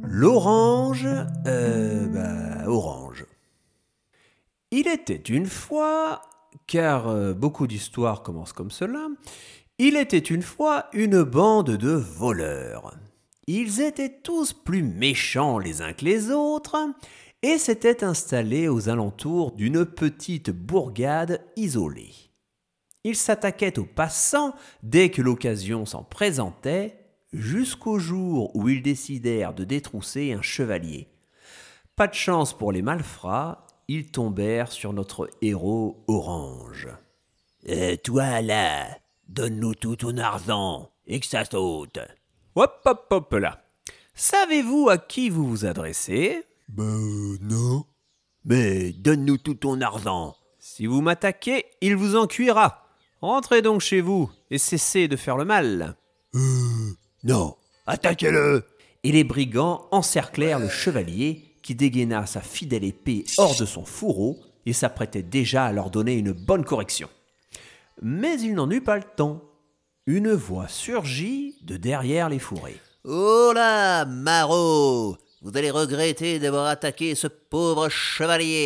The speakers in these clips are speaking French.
L'orange, orange. Il était une fois, car beaucoup d'histoires commencent comme cela, il était une fois une bande de voleurs. Ils étaient tous plus méchants les uns que les autres et s'étaient installés aux alentours d'une petite bourgade isolée. Ils s'attaquaient aux passants dès que l'occasion s'en présentait, jusqu'au jour où ils décidèrent de détrousser un chevalier. Pas de chance pour les malfrats, ils tombèrent sur notre héros Orange. « Toi là, donne-nous tout ton argent et que ça saute. » Hop hop hop là. Savez-vous à qui vous vous adressez ? Non. Mais donne-nous tout ton argent. Si vous m'attaquez, il vous en cuira. Rentrez donc chez vous et cessez de faire le mal. Non, attaquez-le. Et les brigands encerclèrent le chevalier qui dégaina sa fidèle épée hors de son fourreau et s'apprêtait déjà à leur donner une bonne correction. Mais il n'en eut pas le temps. Une voix surgit de derrière les fourrés. « Oh là, maraud, vous allez regretter d'avoir attaqué ce pauvre chevalier. »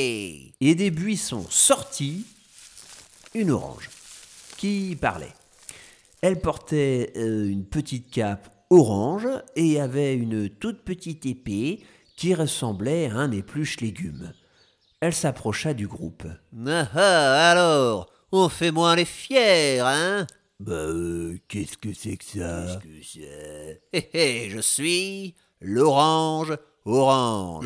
Et des buissons sortit une orange qui parlait. Elle portait une petite cape orange et avait une toute petite épée qui ressemblait à un épluche-légumes. Elle s'approcha du groupe. « Ah alors, on fait moins les fiers, hein ?» Qu'est-ce que c'est que ça ? Je suis l'orange orange.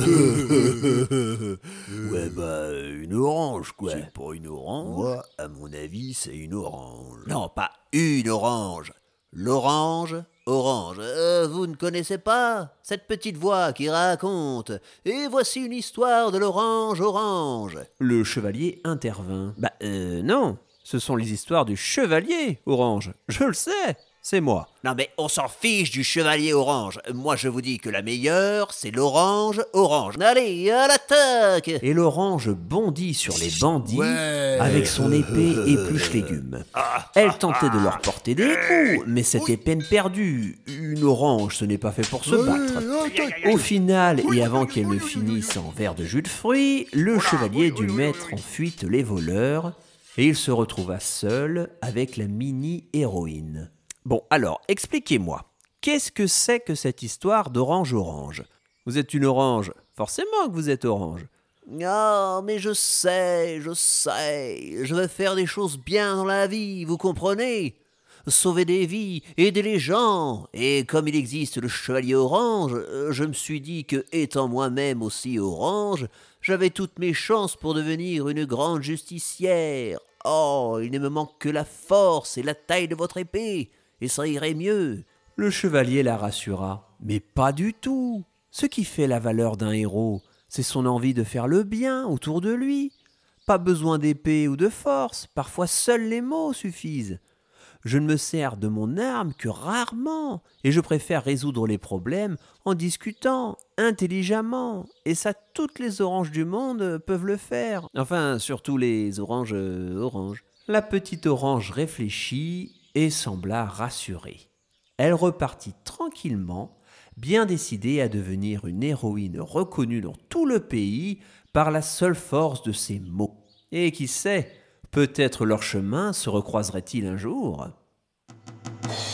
Ouais, une orange, quoi. C'est pas une orange. Moi, à mon avis, c'est une orange. Non, pas une orange. L'orange orange. Vous ne connaissez pas cette petite voix qui raconte « Et voici une histoire de l'orange orange. » Le chevalier intervint. Non, ce sont les histoires du chevalier orange. Je le sais, c'est moi. Non mais on s'en fiche du chevalier orange. Moi je vous dis que la meilleure, c'est l'orange orange. Allez, à l'attaque. Et l'orange bondit sur les bandits avec son épée épluche-légumes. Elle tentait de leur porter des coups, mais c'était peine perdue. Une orange, ce n'est pas fait pour se battre. Au final, et avant qu'elle ne finisse en verre de jus de fruits, le chevalier dut mettre en fuite les voleurs et il se retrouva seul avec la mini-héroïne. Bon, alors, expliquez-moi, qu'est-ce que c'est que cette histoire d'orange-orange ? Vous êtes une orange, forcément que vous êtes orange. Ah, mais je sais, je veux faire des choses bien dans la vie, vous comprenez ? Sauver des vies, aider les gens. Et comme il existe le chevalier orange, je me suis dit que, étant moi-même aussi orange, j'avais toutes mes chances pour devenir une grande justicière. Oh, il ne me manque que la force et la taille de votre épée, et ça irait mieux. Le chevalier la rassura. Mais pas du tout. Ce qui fait la valeur d'un héros, c'est son envie de faire le bien autour de lui. Pas besoin d'épée ou de force, parfois seuls les mots suffisent. Je ne me sers de mon arme que rarement, et je préfère résoudre les problèmes en discutant intelligemment. Et ça, toutes les oranges du monde peuvent le faire. Enfin, surtout les oranges oranges. La petite orange réfléchit et sembla rassurée. Elle repartit tranquillement, bien décidée à devenir une héroïne reconnue dans tout le pays par la seule force de ses mots. Et qui sait, peut-être leur chemin se recroiserait-il un jour.